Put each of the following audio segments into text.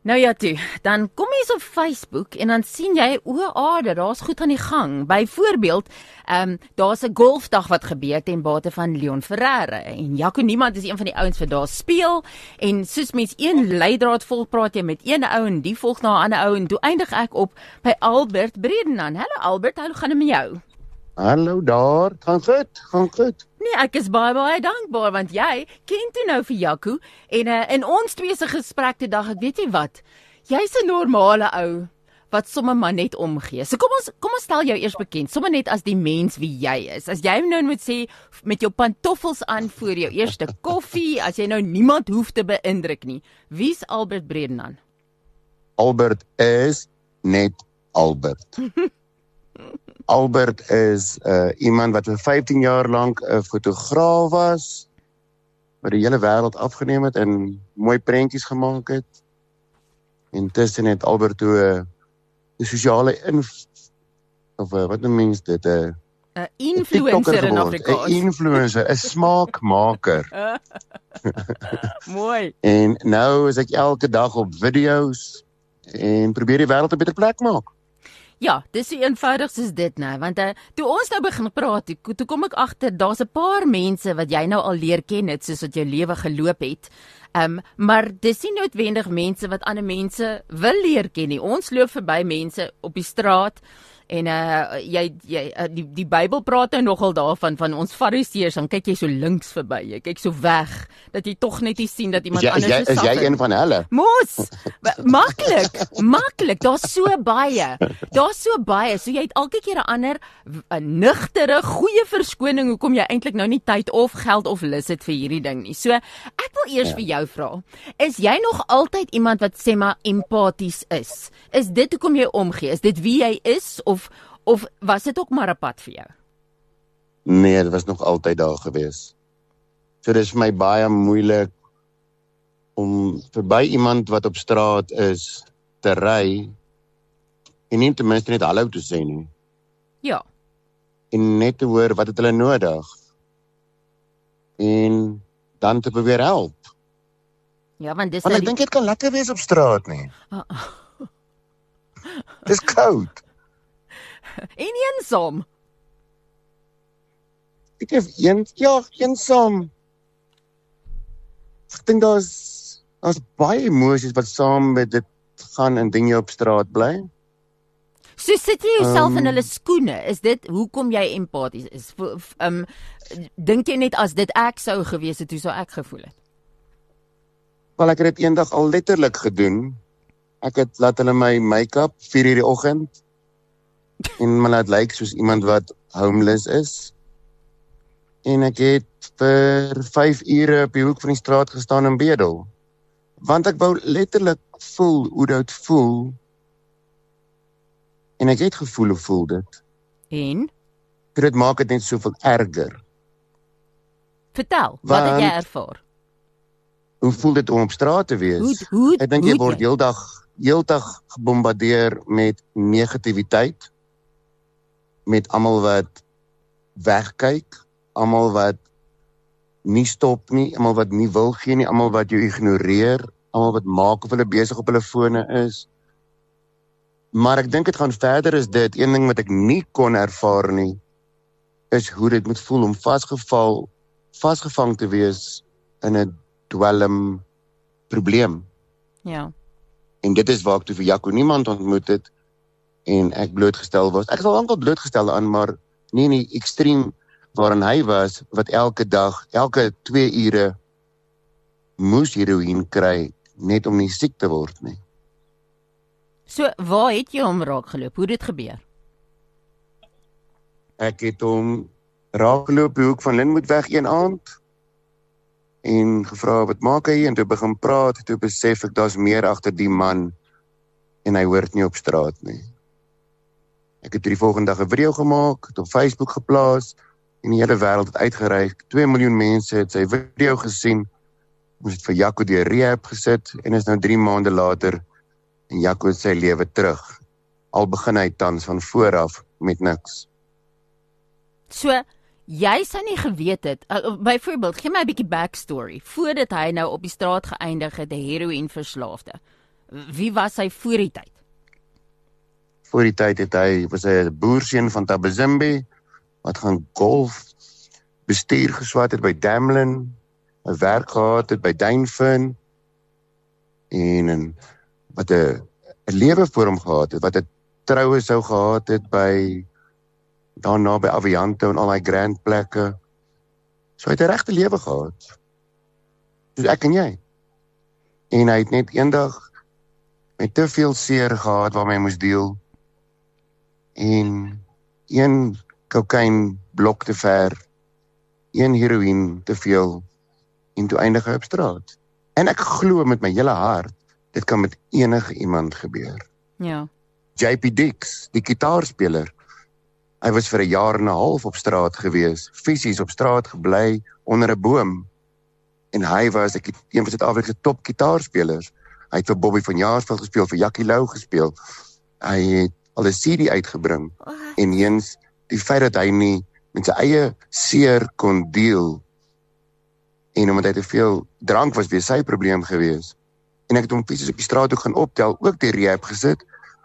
Nou ja toe, dan kom jy op Facebook en dan sien jy, daar's goed aan die gang. Byvoorbeeld, daar's 'n golfdag wat gebeur ten bate van Leon Ferreira en Jaco Niemand is een van die ouens wat daar speel en soos mens een leidraad volg, praat jy met een ou en die volg na 'n ander ou en toe eindig ek op by Albert Bredenaan. Hallo Albert, hoe gaan dit met jou? Hallo daar, gaan goed. Nee, ek is baie dankbaar want jy ken toe nou vir Jaco en in ons twee se gesprek te dag, ek weet nie wat. Jy's 'n normale ou wat sommer maar net omgee. So kom ons stel jou eers bekend, sommer net as die mens wie jy is. As jy nou moet sê met jou pantoffels aan voor jou eerste koffie, as jy nou niemand hoef te beïndruk nie. Wie's Albert Bredenaan? Albert is net Albert. Albert is iemand wat vir 15 jaar lank 'n fotograaf was, wat die hele wêreld afgeneem het en mooi prentjies gemaak het. Intussen het Albert toe 'n sosiale wat noem mens dit? 'n influencer in Afrikaans. 'n influencer, 'n smaakmaker. Mooi. En nou is ek elke dag op video's en probeer die wêreld 'n beter plek maak. Ja, dis so eenvoudig soos dit nou, want toe ons nou begin praat, toe kom ek agter, daar's 'n paar mense wat jy nou al leer ken het, soos wat jou lewe geloop het, maar dis nie noodwendig mense wat ander mense wil leer ken nie. Ons loop verby mense op die straat, en die Bybel praat nou nogal daarvan, van ons fariseërs, dan kyk jy so links verby, jy kyk so weg, dat jy tog net nie sien dat iemand anders so is jy een van hulle? Mos, maklik, daar's so baie, so jy het elke keer 'n ander, 'n nugtere, goeie verskoning, hoekom jy eintlik nou nie tyd of geld of lus het vir hierdie ding nie. So, ek wil eers vir jou vra, is jy nog altyd iemand wat sê maar empaties is? Is dit hoekom jy omgee? Is dit wie jy is, of was dit ook maar 'n pad vir jou? Nee, dit was nog altyd daar gewees. So dis vir my baie moeilik om verby iemand wat op straat is te ry en nie ten minste net hallo te sê nie. Ja. En net te hoor wat het hulle nodig. En dan te probeer help. Ja, want dis Want ek dink dit kan lekker wees op straat nie. Dis koud. En eensaam. Ek het eensaam. Ek dink daar's baie emosies wat saam met dit gaan indien jy op straat bly. So sit jy jouself in hulle skoene, is dit hoekom jy empaties is? Dink jy net as dit ek sou gewees het, hoe sou ek gevoel het? Wel, ek het dit eendag al letterlik gedoen. Ek het laat hulle my make-up 4:00 die oggend en my laat lyk soos iemand wat homeless is. En ek het vir 5 ure op die hoek van die straat gestaan en bedel. Want ek wou letterlik voel hoe dit voel. En ek het gevoel hoe voel dit. En? Dit maak dit net soveel erger. Vertel, wat het jy ervaar? Hoe voel dit om op straat te wees? Ek dink jy word heeldag gebombardeer met negativiteit, met almal wat wegkyk, almal wat nie stop nie, almal wat nie wil gee nie, almal wat jou ignoreer, almal wat maak of hulle besig op hulle fone is. Maar ek dink dit gaan verder as dit. Een ding wat ek nie kon ervaar nie, is hoe dit moet voel om vasgevang te wees in 'n dwelm probleem. Ja. En dit is waar ek toe vir Jaco Niemand ontmoet het en ek blootgestel was. Ek is al lankal blootgestel aan, maar nie in die ekstreem waarin hy was, wat elke dag, elke 2 ure moes heroïne kry, net om nie siek te word nie. So, waar het jy hom raak geloop? Hoe het dit gebeur? Ek het hom raak geloop die hoek van Linwoodweg een aand en gevra wat maak hy, en toe begin praat, toe besef ek daar's meer agter die man en hy hoort nie op straat nie. Ek het die volgende dag 'n video gemaak, het op Facebook geplaas en die hele wêreld het uitgereik. 2 miljoen mense het sy video gesien. Ons het vir Jaco deur rehab gesit en is nou 3 maande later en Jaco het sy lewe terug. Al begin hy tans van vooraf met niks. So, jy sou nie geweet het, byvoorbeeld, gee my 'n bietjie backstory, voordat hy nou op die straat geëindig het, 'n heroïneverslaafde. Wie was hy voor die tyd? Voor die tyd was hy 'n boerseun van Tabazimbi, wat gaan golf, bestuur geswat het by Damlin, 'n werk gehad het by Duinfin, en wat 'n lewe voor hom gehad het, wat 'n troue sou gehad het daarna by Avianto en al die grand plekke. So hy het 'n regte lewe gehad. Soos ek en jy. En hy het net eendag met te veel seer gehad waarmee hy moes deel. En 1 kokain blok te ver, 1 heroïne te veel, en toe eindig hy op straat. En ek glo met my hele hart, dit kan met enige iemand gebeur. Ja. JP Dix, die gitaarspeler, hy was vir 1 jaar en 'n half op straat gewees, fisies op straat gebly, onder 'n boom. En hy was een van Suid-Afrika se top gitaarspelers. Hy het vir Bobby van Jaarsveld gespeel, vir Jackie Lou gespeel. Hy het al 'n CD uitgebring. En eens die feit dat hy nie met sy eie seer kon deel, en omdat hy te veel drank was, weer sy probleem gewees. En ek het hom fisies op die straat ook gaan optel, ook die rehab gesit.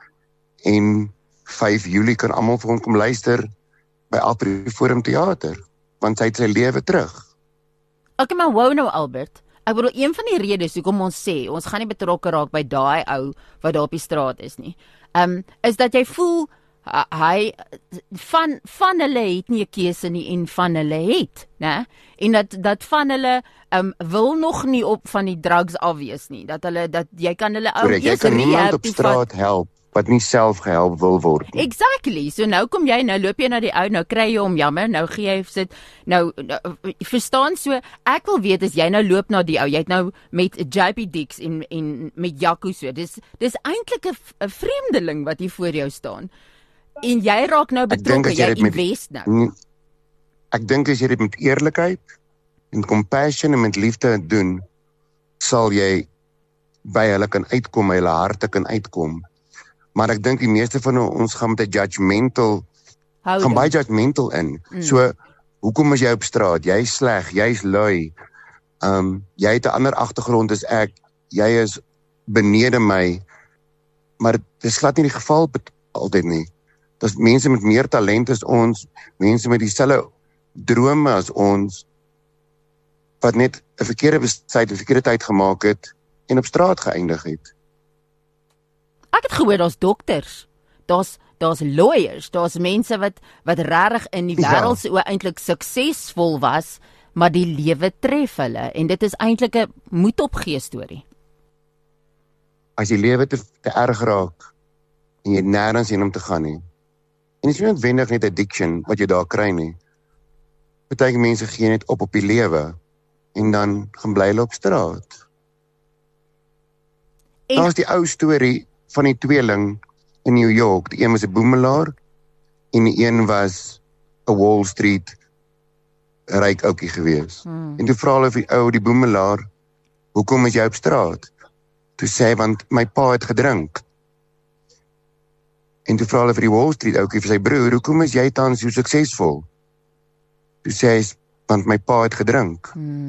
En 5 Julie kan almal vir hom kom luister by Afriforum Theater, want hy het sy lewe terug. Okay, maar wou nou Albert, ek bedoel, een van die redes hoekom ons sê, ons gaan nie betrokke raak by daai ou wat daar op die straat is nie, is dat jy voel, hy, van hulle het nie 'n keuse nie, en van hulle het, né? En dat van hulle, wil nog nie op van die drugs afwees nie, dat jy kan hulle ou jy kan niemand op straat help, wat nie self gehelp wil word nie. Exactly, so nou loop jy na die ou, nou kry jy hom jammer, nou gee jy sit, nou verstaan, so, ek wil weet, as jy nou loop na die ou, jy het nou met JP Dix en met Jaco so, dis eintlik 'n vreemdeling wat hier voor jou staan, en jy raak nou betrokke, jy invest nou. Ek dink as jy dit met eerlikheid, en compassion en met liefde doen, sal jy by hulle kan uitkom, by hulle harte kan uitkom. Maar ek dink die meeste van ons gaan met 'n judgmental, gaan baie judgmental in. So, hoekom is jy op straat? Jy is sleg, jy is lui. Jy het 'n ander agtergrond as ek. Jy is benede my. Maar dit is glad nie die geval altyd nie. Daar's mense met meer talent as ons, mense met dieselfde drome as ons, wat net 'n verkeerde besluit, 'n verkeerde tyd gemaak het en op straat geëindig het. Ek het gehoor daar's dokters, daar's lawyers, daar's mense wat regtig in die wêreld se oë eintlik suksesvol was, maar die lewe tref hulle, en dit is eintlik 'n moed-opgee storie. As die lewe te erg raak, en jy het nêrens heen om te gaan nie, en dit is nie noodwendig net addiction wat jy daar kry nie. Party mense gee net op die lewe, en dan gaan bly hulle op straat. Daar is die ou storie van die tweeling in New York. Die een was 'n boemelaar, en die een was 'n Wall Street ryk ouetjie gewees. En toe vra hulle vir die ou, die boemelaar, hoekom is jy op straat? Toe sê hy, want my pa het gedrink. En toe vra hulle vir die Wall Street ouetjie, vir sy broer, hoekom is jy tans so suksesvol? Toe sê hy, want my pa het gedrink.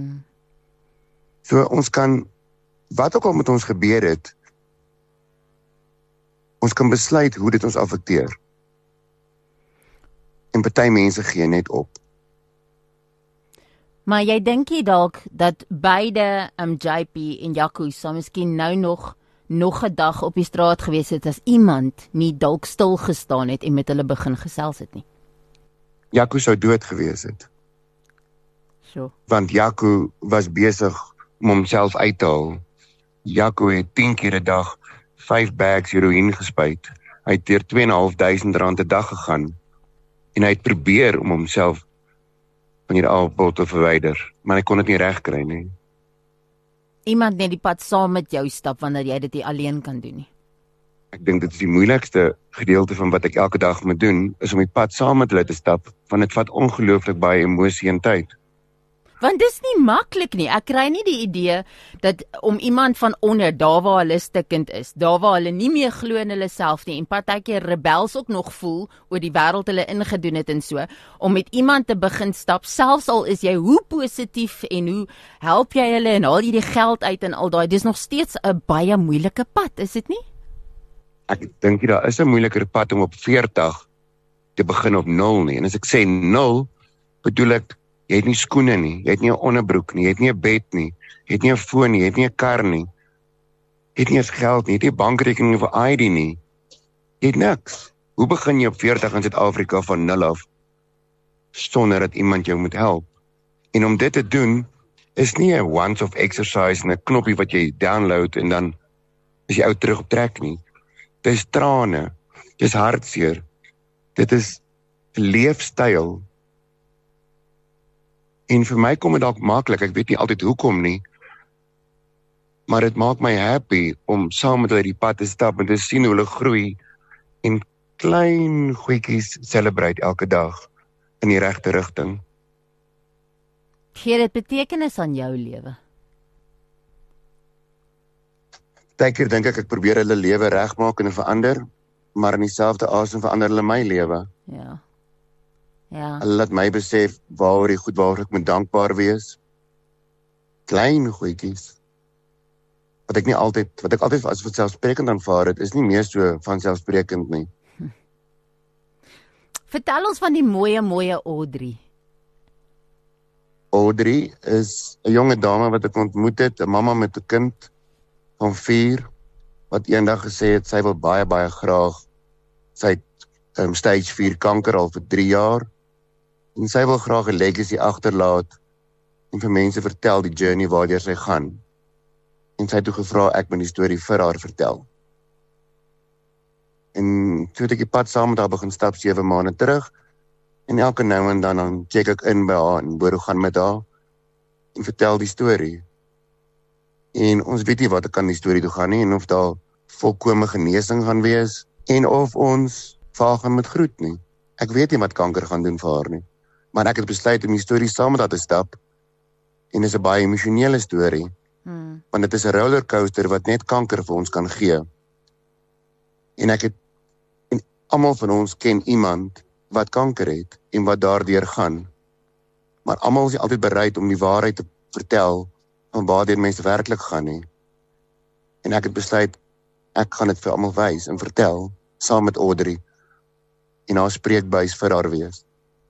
So ons kan, wat ook al met ons gebeur het, ons kan besluit hoe dit ons affekteer. En party mense gee net op. Maar jy dink nie dalk dat beide JP en Jaco sou miskien nou nog 'n dag op die straat gewees het as iemand nie dalk stil gestaan het en met hulle begin gesels het nie? Jaco sou dood gewees het. So. Want Jaco was besig om homself uit te haal. Jaco het 10 keer 'n dag 5 bags heroïne gespuit. Hy het deur R2.500 'n dag gegaan. En hy het probeer om homself van hierdie alkohol te verwyder, maar hy kon dit nie regkry nie. Iemand net die pad saam met jou stap wanneer jy dit nie alleen kan doen nie. Ek dink dit is die moeilikste gedeelte van wat ek elke dag moet doen, is om die pad saam met hulle te stap, want dit vat ongelooflik baie emosie en tyd. Want dis nie maklik nie. Ek kry nie die idee dat om iemand van onder, daar waar hulle stikkend is, daar waar hulle nie meer glo in hulle self nie en partykeer rebels ook nog voel oor die wêreld hulle ingedoen het en so, om met iemand te begin stap, selfs al is jy hoe positief en hoe help jy hulle en haal jy die geld uit en al daai, dis nog steeds 'n baie moeilike pad, is dit nie? Ek dink daar is 'n moeiliker pad om op 40 te begin op 0 nie. En as ek sê 0, bedoel ek, jy het nie skoene nie, jy het nie 'n onderbroek nie, jy het nie 'n bed nie, jy het nie 'n foon nie, jy het nie 'n kar nie, jy het nie eens geld nie, jy het nie 'n bankrekening of 'n ID nie. Jy het niks. Hoe begin jy op 40 in Suid-Afrika van 0 af sonder dat iemand jou moet help? En om dit te doen is nie 'n once-off exercise en 'n knoppie wat jy download en dan is jy ou terug op trek nie. Dit is trane, dit is hartseer, dit is 'n leefstyl. En vir my kom dit dalk maklik, ek weet nie altyd hoekom nie, maar dit maak my happy om saam met hulle die pad te stap en te sien hoe hulle groei en klein goedjies celebrate elke dag in die regte rigting. Gee dit betekenis aan jou lewe? Partykeer dink ek probeer hulle lewe regmaak en verander, maar in dieselfde asem verander hulle my lewe. Ja. Ja. Hulle laat my besef waaroor die goed waaroor ek moet dankbaar wees. Klein goedjies. Wat ek altyd as vanselfsprekend aanvaar het, is nie meer so vanselfsprekend nie. Vertel ons van die mooie Audrey. Audrey is 'n jonge dame wat ek ontmoet het, 'n mamma met 'n kind van 4, wat eendag gesê het, sy wil baie graag, sy het stage 4 kanker al vir 3 jaar, en sy wil graag 'n legacy agterlaat, en vir mense vertel die journey waardeur sy gaan. En sy het toe gevra, ek moet die storie vir haar vertel. En toe het ek die pad saam met haar begin stap 7 maande terug, en elke nou en dan check ek in by haar, en hoor hoe gaan met haar, en vertel die storie. En ons weet nie wat kan die storie toe gaan nie, en of daar volkome genesing gaan wees, en of ons vir haar gaan met groet nie. Ek weet nie wat kanker gaan doen vir haar nie, maar ek het besluit om die storie saam met haar te stap, en dit is 'n baie emosionele storie, want dit is 'n rollercoaster wat net kanker vir ons kan gee. En almal van ons ken iemand wat kanker het, en wat daardeur gaan, maar almal is nie altyd bereid om die waarheid te vertel, van waardeur mense werklik gaan nie. En ek het besluit, ek gaan dit vir almal wys en vertel, saam met Audrey, en haar spreekbuis vir haar wees.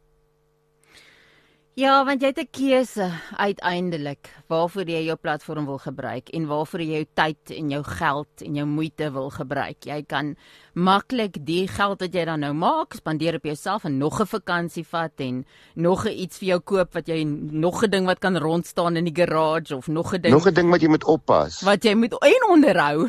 Ja, want jy het 'n keuse uiteindelik waarvoor jy jou platform wil gebruik en waarvoor jy jou tyd en jou geld en jou moeite wil gebruik. Jy kan maklik die geld wat jy dan nou maak, spandeer op jouself en nog 'n vakansie vat en nog iets vir jou koop wat jy nog 'n ding wat kan rondstaan in die garage of nog 'n ding wat jy moet oppas. Wat jy moet onderhou.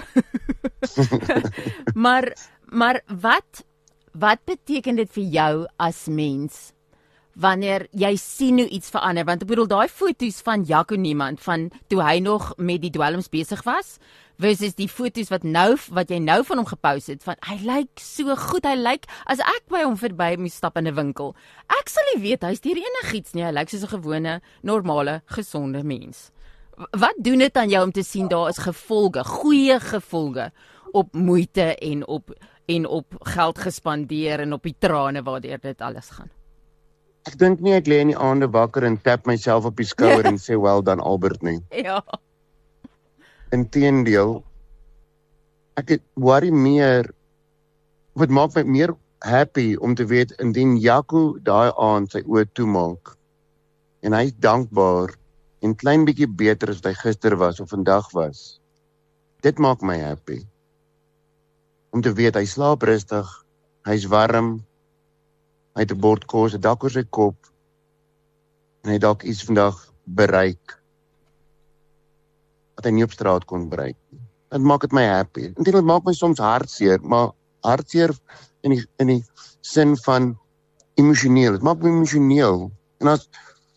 maar wat beteken dit vir jou as mens? Wanneer jy sien hoe iets verander, want ek bedoel daai foto's van Jaco Niemand van toe hy nog met die dwelms besig was versus die foto's wat jy nou van hom gepost het, van hy lyk so goed, hy lyk as ek by hom verby moet stap in 'n winkel. Ek sal nie weet hy's deur enigiets nie, hy lyk soos 'n gewone, normale, gesonde mens. Wat doen dit aan jou om te sien daar is gevolge, goeie gevolge op moeite en op geld gespandeer en op die trane waardeur dit alles gaan? Ek dink nie ek lê in die aande wakker en tap myself op die skouer en sê well done Albert nie. Ja. Inteendeel, ek worry meer, wat maak my meer happy om te weet, indien Jaco daai aand sy oë toemaak, en hy is dankbaar, en klein bietjie beter as hy gister was of vandag was, dit maak my happy. Om te weet, hy slaap rustig, hy is warm, hy het 'n bord kos, 'n dak oor sy kop, en hy dalk iets vandag bereik, wat hy nie op straat kon bereik. Dit maak dit my happy. En dit maak my soms hartseer, maar hartseer in die sin van emosioneel. Dit maak my emosioneel. En as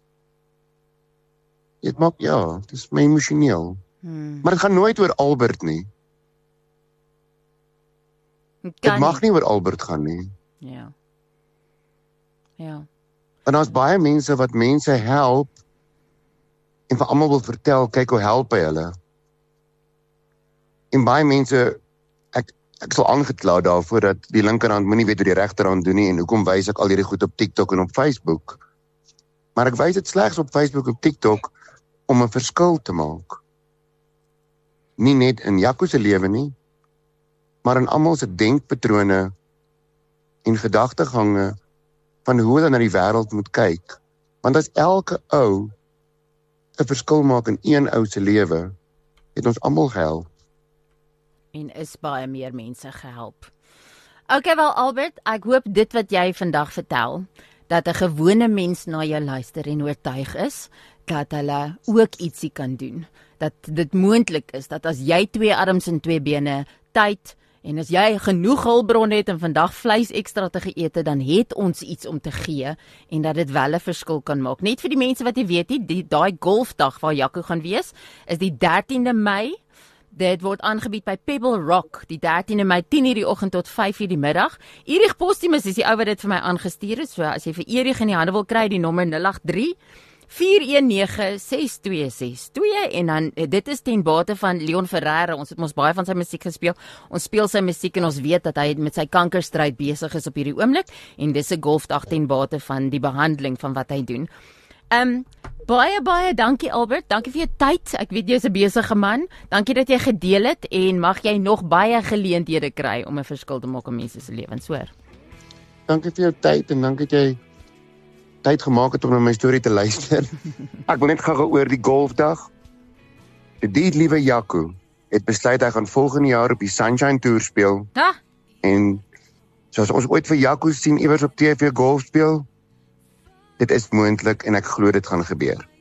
dit is my emosioneel. Maar dit gaan nooit oor Albert nie. Dit mag nie oor Albert gaan nie. Ja. Ja. En daar's baie mense wat mense help en vir almal wil vertel, kyk hoe help hy hulle. En baie mense, ek sal aangekla daarvoor dat die linkerhand moenie weet wat die regterhand doen nie en hoekom wys ek al hierdie goed op TikTok en op Facebook. Maar ek wys dit slegs op Facebook en TikTok om 'n verskil te maak. Nie net in Jaco se lewe nie, maar in almal se denkpatrone en gedagtegange van hoe hulle na die wêreld moet kyk. Want as elke ou 'n verskil maak in een ou se lewe, het ons almal gehelp. En is baie meer mense gehelp. Okay, wel Albert, ek hoop dit wat jy vandag vertel, dat 'n gewone mens na jou luister en oortuig is, dat hulle ook ietsie kan doen. Dat dit moontlik is, dat as jy 2 arms en 2 bene, tyd, en as jy genoeg hulpbronne het en vandag vleis ekstra te geëet, dan het ons iets om te gee, en dat dit wel 'n verskil kan maak. Net vir die mense wat jy weet nie, daai golfdag waar Jaco gaan wees, is die 13de Mei, dit word aangebied by Pebble Rock, die 13de Mei, 10:00 die oggend tot 5:00 die middag. Erich Postumus is die ou wat dit vir my aangestuur het, so as jy vir Erich in die hande wil kry, die nommer 083-419-6262, en dan, dit is ten bate van Leon Ferreira, ons het mos baie van sy musiek gespeel, ons speel sy musiek en ons weet dat hy met sy kankerstryd besig is op hierdie oomblik, en dis 'n golfdag ten bate van die behandeling van wat hy doen. Baie dankie Albert, dankie vir jou tyd, ek weet jy is 'n besige man, dankie dat jy gedeel het, en mag jy nog baie geleenthede kry om 'n verskil te maak in mense se lewens, hoor. Dankie vir jou tyd, en dankie dat jy tyd gemaak het om na my storie te luister. Ek wil net gou oor die golfdag. Die liewe Jaco het besluit hy gaan volgende jaar op die Sunshine Tour speel. Ja. En soos ons ooit vir Jaco sien iewers op TV golf speel, dit is moontlik en ek glo dit gaan gebeur.